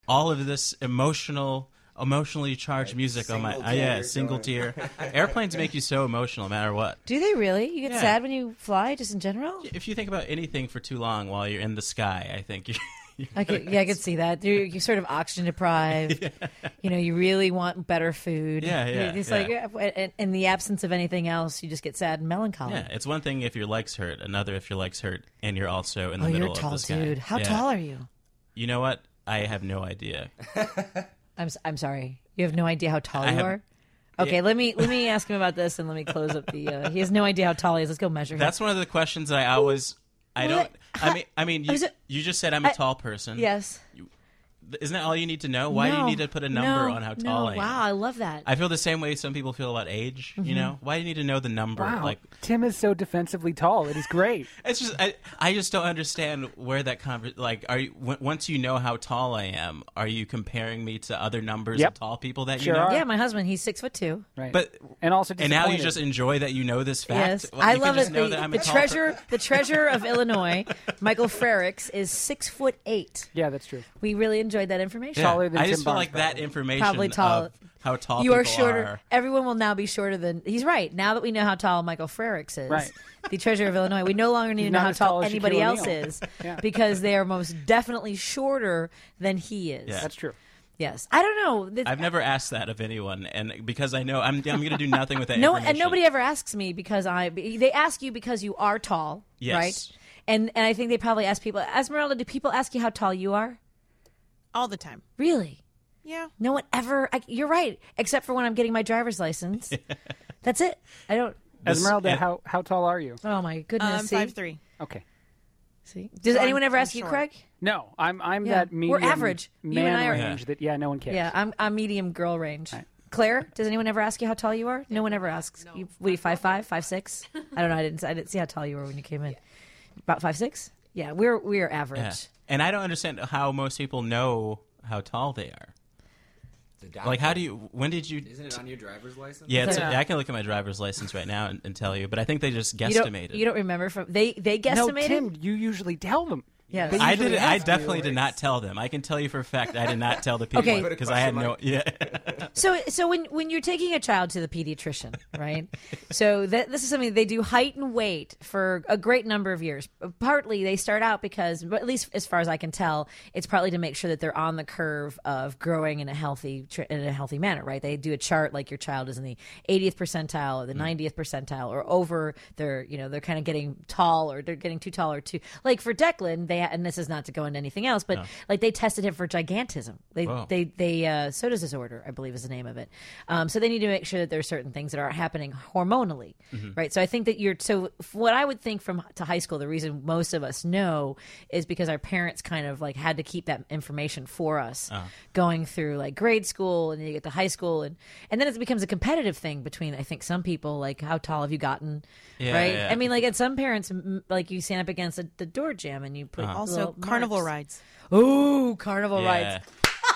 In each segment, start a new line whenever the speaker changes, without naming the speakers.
all of this emotionally charged music on my single tier. Airplanes make you so emotional no matter what.
Do they really? You get sad when you fly, just in general?
If you think about anything for too long while you're in the sky, I think
I could see that. You're sort of oxygen deprived. You know, you really want better food. It's like in the absence of anything else, you just get sad and melancholy.
Yeah, it's one thing if your legs hurt, another if your legs hurt and you're also in the middle of the sky.
You're a tall dude. How tall are you?
You know what? I have no idea.
I'm sorry. You have no idea how tall you are? Okay, let me ask him about this and let me close up the. He has no idea how tall he is. Let's go measure him.
That's one of the questions that I always. You just said I'm a tall person.
Yes.
Isn't that all you need to know? Why do you need to put a number on how tall I am?
Wow, I love that.
I feel the same way some people feel about age. You know, why do you need to know the number?
Wow.
Like
Tim is so defensively tall. It is great.
It's just I just don't understand where that are you once you know how tall I am, are you comparing me to other numbers of tall people that you know?
Are.
Yeah, my husband, he's 6'2".
Right.
But
and
now you just enjoy that you know this fact.
Yes,
Well,
I
you
love
just
it.
know that I'm a tall
The treasurer of Illinois, Michael Frericks, is 6'8".
Yeah, that's true.
We really enjoyed that information.
Yeah.
Taller than
I
Tim
just feel
Barnes,
like that information
Probably tall.
of how tall
You
people
are shorter.
are.
Everyone will now be shorter than. He's right. Now that we know how tall Michael Frericks is,
Right.
the treasurer of Illinois, we no longer need to know
not
how
as tall
tall
as
anybody
Shaquille
else
O'Neal.
is
Yeah.
because they are most definitely shorter than he is.
Yeah.
That's true.
Yes. I don't know.
I've never asked that of anyone, and because I know I'm going to do nothing with that
No,
information.
and nobody ever asks me because they ask you because you are tall,
Yes.
right? And I think they probably ask people. Esmeralda, do people ask you how tall you are?
All the time.
Really?
Yeah.
No one ever. You're right, except for when I'm getting my driver's license. That's it. I don't.
Esmeralda, how tall are you?
Oh my goodness.
I'm
see?
5'3".
Okay.
See? Does
So
anyone ever
I'm
ask you,
short.
Craig?
No, I'm
Yeah.
that medium.
We're average. You and I
man
are-
range that no one cares.
Yeah, I'm medium girl range.
Right.
Claire, does anyone ever ask you how tall you are? No one ever asks.
No.
You, what are you, 5'5", 5'6"? I don't know. I didn't see how tall you were when you came in. About 5'6"? Yeah, we're average.
Yeah. And I don't understand how most people know how tall they are. Like, how do you? When did you?
Isn't it on your driver's license?
Yeah,
Yeah.
I can look at my driver's license right now and tell you, but I think they just
You
guesstimated.
don't remember from they
No,
guesstimated?
Tim, you usually tell them.
Yes.
They
I
usually
did. I
ask
definitely
you.
did not tell them. I can tell you for a fact I did not tell the people
Okay.
because I had no. Yeah.
So when you're taking a child to the pediatrician, right? So this is something they do height and weight for a great number of years. Partly they start out because, but at least as far as I can tell, it's partly to make sure that they're on the curve of growing in a healthy manner, right? They do a chart like your child is in the 80th percentile or the 90th percentile or over. They're kind of getting tall or they're getting too tall or too like for Declan. And this is not to go into anything else, but like they tested him for gigantism. They Soda's disorder, I believe, is the name of it. So they need to make sure that there are certain things that are happening hormonally, right? So I think that what I would think from to high school, the reason most of us know is because our parents kind of like had to keep that information for us going through like grade school and then you get to high school and then it becomes a competitive thing between I think some people like how tall have you gotten, right?
Yeah.
I mean, like at some parents like you stand up against the door jam and you put
Also,
little
carnival
marks.
rides.
Ooh, carnival
Yeah.
rides.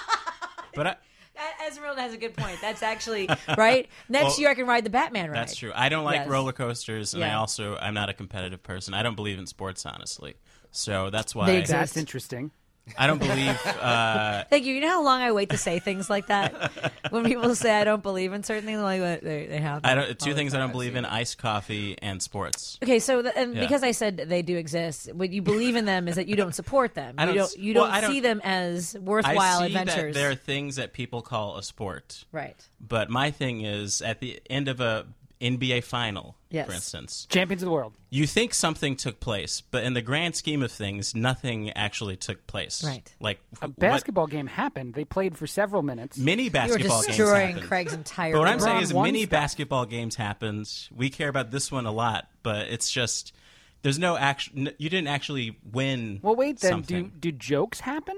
But
Esmeralda has a good point. That's actually right. Next year I can ride the Batman ride.
that's true. I don't like
Yes.
roller coasters, and
Yeah.
I'm not a competitive person. I don't believe in sports, honestly. So that's why
They exist.
That's interesting.
I don't believe.
Thank you. You know how long I wait to say things like that? When people say I don't believe in certain things, like they happen.
I don't. Two things I don't believe in: iced coffee and sports.
Okay, so
Yeah.
because I said they do exist, what you believe in them is that you don't support them.
I don't-
You
well,
don't
I don't-
see them as worthwhile
I see
adventures.
that there are things that people call a sport,
Right.
but my thing is at the end of a NBA final,
Yes.
for instance,
Champions of the world.
you think something took place, but in the grand scheme of things, nothing actually took place.
Right.
Like
A basketball game happened. They played for several minutes.
mini
You were
basketball games
destroying
happened.
Craig's entire.
But what I'm
world.
saying is
LeBron won
mini
stuff.
basketball games happened. We care about this one a lot, but it's just there's no action. You didn't actually win.
Well, wait. Then
something.
do jokes happen?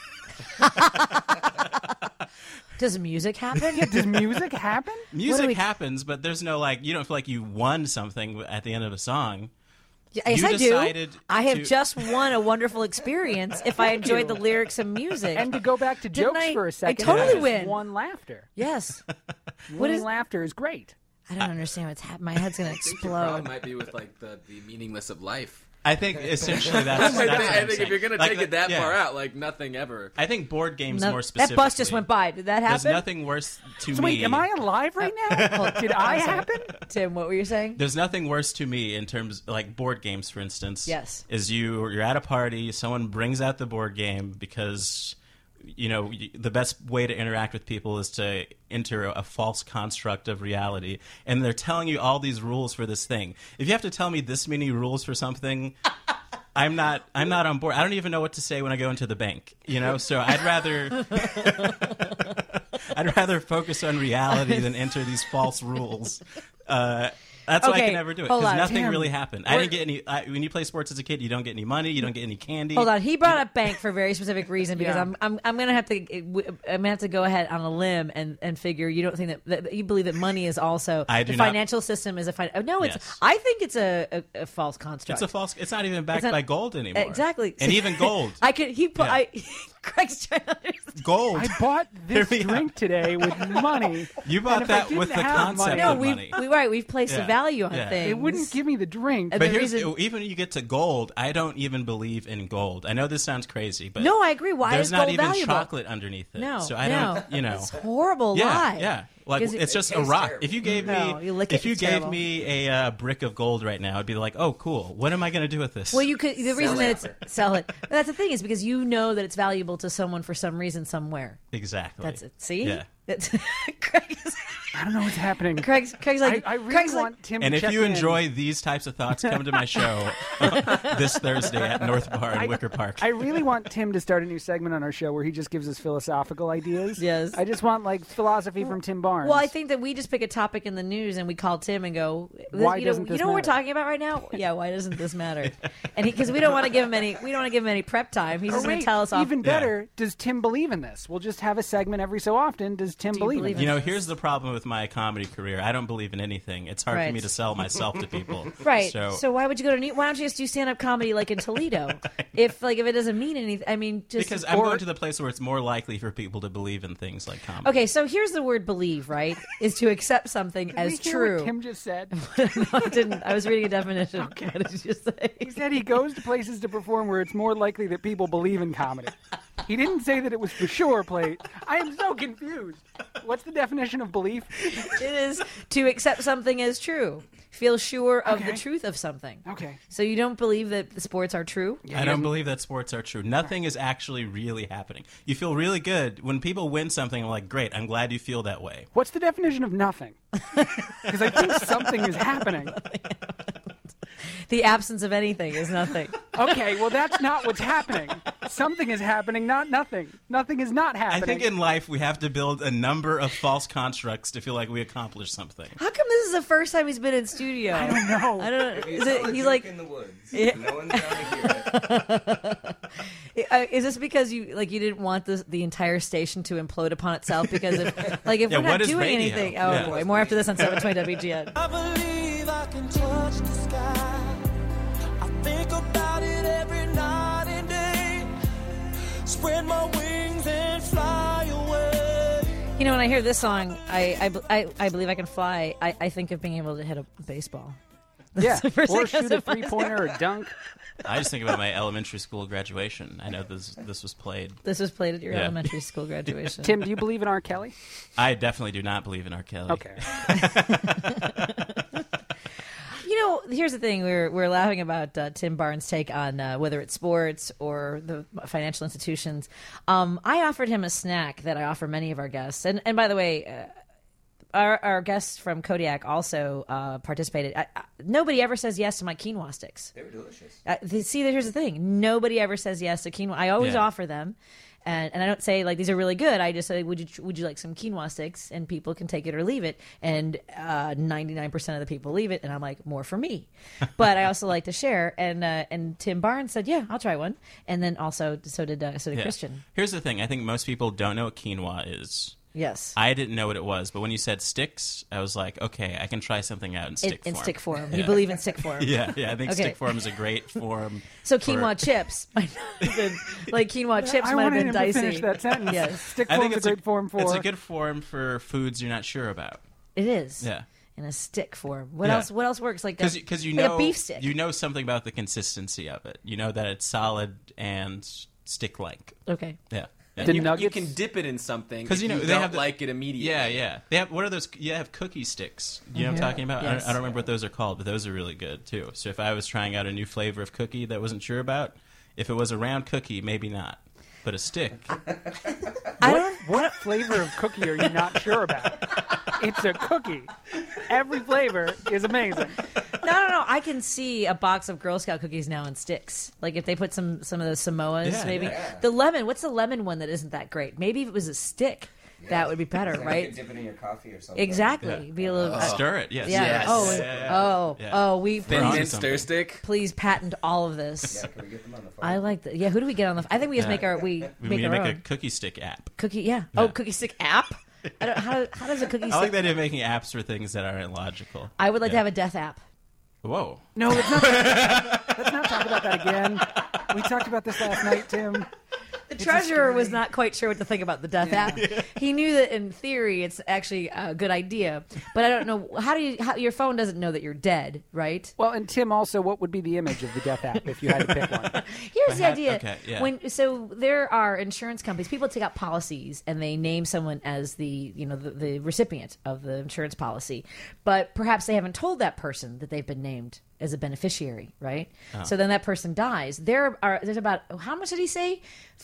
Does music happen?
Does music happen?
Music happens, but there's no like you don't feel like you won something at the end of a song.
Yes,
You
I
decided
do. I have
to-
just won a wonderful experience if I enjoyed the lyrics and music.
And to go back to
Didn't
jokes
I-
for
I
a second,
totally
just
win.
One laughter.
Yes.
Winning laughter is great.
I don't understand what's happening. My head's going to
I think the problem
explode.
might be with like the meaningless of life.
I think essentially that's what I'm
I think if
saying.
you're gonna
Like,
take it that
yeah.
far out, like nothing ever.
I think board games
No,
more specifically.
that bus just went by. Did that
There's
happen?
nothing worse to
So
me.
wait, am I alive right now? Did I happen?
Tim, what were you saying?
There's nothing worse to me in terms like board games, for instance.
Yes.
Is you're at a party, someone brings out the board game because the best way to interact with people is to enter a false construct of reality, and they're telling you all these rules for this thing. If you have to tell me this many rules for something, I'm not on board. I don't even know what to say when I go into the bank. So I'd rather focus on reality than enter these false rules. That's why I
Okay,
can never do it
hold
because
on.
nothing
Tim,
really happened. I didn't get any. When you play sports as a kid, you don't get any money. You don't get any candy.
Hold on, he brought up bank for a very specific reason because
Yeah.
I'm gonna have to go ahead on a limb and figure you don't think that you believe that money is also
I
the
do not.
financial system is no, it's
Yes.
I think it's a false construct.
It's a false. It's not even backed
It's not-
by gold anymore.
Exactly.
and even gold.
Craig's trying to understand.
Gold.
I bought this
Here we are.
drink today with money.
You
And
bought
if I
that with
didn't
the
have
concept
money-
No,
of money.
we've placed a
Yeah.
value on
Yeah.
things.
It wouldn't give me the drink.
And
But
the
here's
reason-
even when you get to gold, I don't even believe in gold. I know this sounds crazy, but
No, I agree. Why
there's
is
not
gold
even
valuable?
chocolate underneath it.
No,
so I
no.
don't.
It's a horrible
Yeah,
lie.
yeah. Like
Because
it's just a
tastes
rock.
terrible.
If you gave
No,
me,
you lick it,
if you
it's
gave
terrible.
me a brick of gold right now, I'd be like, oh, cool. What am I going to do with this?
Well, you could. The reason that it's sell it. But that's the thing is because you know that it's valuable to someone for some reason somewhere.
exactly.
That's it. See?
Yeah.
That's, Craig is,
I don't know what's happening.
Craig's like.
I really
Craig's
want
like,
Tim
And
to
if
check
you
in.
enjoy these types of thoughts, come to my show this Thursday at North Bar in Wicker Park.
I really want Tim to start a new segment on our show where he just gives us philosophical ideas.
Yes.
I just want philosophy from Tim Barnes.
Well, I think that we just pick a topic in the news and we call Tim and go,
Why
you
doesn't
know,
this
you know what we're
matter?
talking about right now? Yeah, why doesn't this matter? And because we don't want to give him any prep time. He's
Or
just going
wait,
to tell us off.
even better, does Tim believe in this? We'll just have a segment every so often. Does Tim
Do you
believe
believe
in
You
this?
know, here's the problem with my comedy career. I don't believe in anything. It's hard
Right.
for me to sell myself to people.
Right.
So,
So why would you go to? Why don't you just do stand up comedy like in Toledo? if it doesn't mean anything, I mean, just
because I'm going to the place where it's more likely for people to believe in things like comedy.
Okay, so here's the word "believe." Right, is to accept something
Did
as
we hear
true.
What Tim just said.
No, I didn't. I was reading a definition. Okay. What did you say?
He said he goes to places to perform where it's more likely that people believe in comedy. He didn't say that it was for sure play. I am so confused. What's the definition of belief?
It is to accept something as true. Feel sure of the
Okay.
truth of something.
Okay.
So you don't believe that the sports are true?
I don't believe that sports are true. Nothing is actually really happening. You feel really good when people win something. I'm like, great. I'm glad you feel that way.
What's the definition of nothing? Because I think something is happening.
The absence of anything is nothing.
Okay, well, that's not what's happening. Something is happening, not nothing. Nothing is not happening.
I think in life we have to build a number of false constructs to feel like we accomplished something.
How come this is the first time he's been in studio?
I don't know.
I don't know.
You
Is
tell
it,
a
he's
joke
like,
in the woods.
Yeah.
No one's gonna hear it.
is this because you didn't want the entire station to implode upon itself? Because if
Yeah,
we're not
what is
doing
radio?
anything, oh
Yeah.
boy, more after this on 720 WGN.
I believe I can touch the sky. I think about it every night and day. Spread my wings and fly away.
You know, when I hear this song, I believe I can fly. I think of being able to hit a baseball.
Yeah,
the first
or
thing
shoot
that
a
comes to
three-pointer or dunk.
I just think about my elementary school graduation. I know this was played.
This was played at your
Yeah.
elementary school graduation.
Tim, do you believe in R. Kelly?
I definitely do not believe in R. Kelly.
Okay.
You know, here's the thing: we're laughing about Tim Barnes' take on whether it's sports or the financial institutions. I offered him a snack that I offer many of our guests, and by the way. Our guests from Kodiak also participated. Nobody ever says yes to my quinoa sticks.
They were delicious.
See, here's the thing. Nobody ever says yes to quinoa. I always
Yeah.
offer them. And I don't say, like, these are really good. I just say, would you like some quinoa sticks? And people can take it or leave it. And 99% of the people leave it. And I'm like, more for me. But I also like to share. And Tim Barnes said, yeah, I'll try one. And then also, so did
Yeah.
Christian.
Here's the thing. I think most people don't know what quinoa is.
Yes.
I didn't know what it was, but when you said sticks, I was like, okay, I can try something out in stick
In
form.
stick form.
Yeah.
You believe in stick form.
Yeah, I think
Okay.
stick form is a great form.
So
for-
quinoa chips, might not have been, like quinoa chips
I
might have
wanted
been
him
dicey.
to finish that sentence.
Yes,
Stick
I
form's
think
a great form for.
It's a good form for foods you're not sure about.
it is.
Yeah.
in a stick form. What
Yeah.
else? What else works? Like
Because you
like
know
a beef stick.
you know something about the consistency of it. You know that it's solid and stick-like.
Okay.
Yeah.
The
You
nuggets.
can dip it in something
'Cause,
if
you know,
you
they
don't
have the-
like it immediately.
Yeah. They have what are those? Yeah, have cookie sticks. You know what I'm talking about?
Yes.
I don't remember what those are called, but those are really good too. So if I was trying out a new flavor of cookie that I wasn't sure about, if it was a round cookie, maybe not. But a stick.
What flavor of cookie are you not sure about? It's a cookie. Every flavor is amazing.
No. I can see a box of Girl Scout cookies now in sticks. Like if they put some of those Samoas,
Yeah,
maybe
yeah.
the lemon. What's the lemon one that isn't that great? Maybe if it was a stick, that would be better,
You
right?
could dip it in your coffee or something.
Exactly.
Yeah.
Be a little.
Stir it. Yes.
Yeah.
Yes.
Oh.
Yeah. Yeah.
Oh. We
Thin
Onto
mint
something.
stir stick.
please patent all of this.
Yeah, can we get them on the phone?
I like that. Yeah. Who do we get on the? I think we just
Yeah.
make our
We
make
need to
our
make
own
a cookie stick app.
cookie. Yeah. Oh, cookie stick app. I don't, how does a cookie stick?
I like that idea of making apps for things that aren't logical.
I would like to
Yeah.
have a death app.
Whoa.
No, let's not talk about that again. We talked about this last night, Tim.
The
It's a
treasurer was
story.
not quite sure what to think about the death app. He knew that in theory it's actually a good idea, but I don't know how your phone doesn't know that you're dead, right?
Well, and Tim, also, what would be the image of the death app if you had to pick one?
Here's the idea.
okay, yeah.
So there are insurance companies. People take out policies and they name someone as the recipient of the insurance policy, but perhaps they haven't told that person that they've been named as a beneficiary, right? So then that person dies. There's about, how much did he say?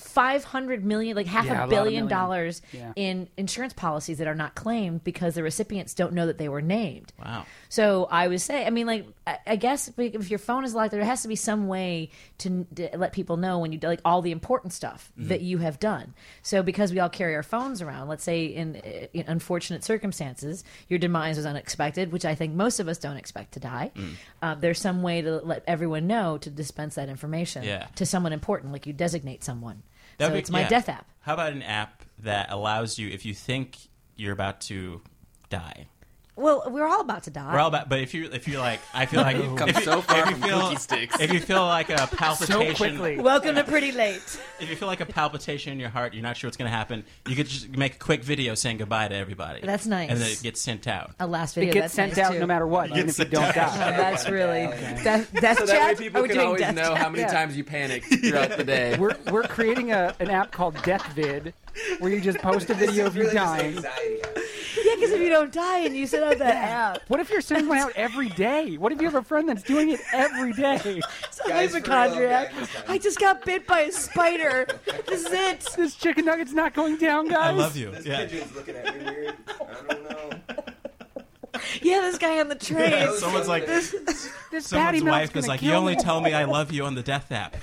500 million, like half
Yeah, a
a
lot of
billion
million.
dollars
Yeah.
in insurance policies that are not claimed because the recipients don't know that they were named.
Wow.
So I would say, I mean, like, I guess if your phone is locked, there has to be some way to let people know when you do, like, all the important stuff that you have done. So because we all carry our phones around, let's say in unfortunate circumstances, your demise was unexpected, which I think most of us don't expect to die. There's some way to let everyone know to dispense that information
Yeah.
to someone important, like you designate someone.
That'd
So
be-
it's my
yeah.
death app.
How about an app that allows you, if you think you're about to die,
Well, we're all about to die.
we're all about. But if you're like, I feel like
You've come
if you-
so far
if you
from
feel,
cookie sticks.
If you feel like a
So
palpitation,
quickly.
Welcome to Pretty Late.
if you feel like a palpitation in your heart, you're not sure what's going to happen. You could just make a quick video saying goodbye to everybody.
That's nice.
and then it gets sent out.
A last video.
It gets
that's
sent
nice
out
too.
no matter what, even if you don't
Oh,
die.
that's really death
So that way
chat.
people
Are we
can
doing
always
death
know
chat?
how many
Yeah.
times you panic throughout the day.
We're creating an app called DeathVid, where you just post a video of you
Really just
dying.
anxiety.
Yeah, because if you don't die and you send out that app,
What if you're sending one out every day? What if you have a friend that's doing it every day?
it's a
Guys, for real,
hypochondriac.
guys.
I just got bit by a spider. This is it.
This chicken nugget's not going down, guys.
I love you.
This
Yeah.
pigeon's looking at me weird. I don't know.
Yeah, this guy on the train.
Someone's like,
This patty
someone's
melt's
wife is
gonna
like,
kill
you only
me.
tell me I love you on the death app.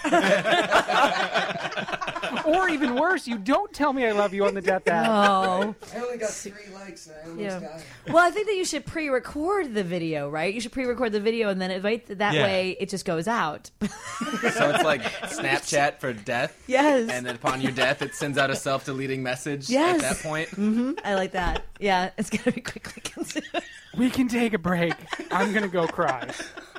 Or even worse, you don't tell me I love you on the death app.
Oh.
I only got 3 likes and I almost
Yeah.
died.
Well, I think that you should pre-record the video, right? You should pre-record the video and then invite that
Yeah.
way it just goes out.
So it's like Snapchat for death.
Yes.
And then upon your death, it sends out a self-deleting message
Yes.
at that point.
I like that. Yeah, it's going to be quickly considered.
We can take a break. I'm going to go cry.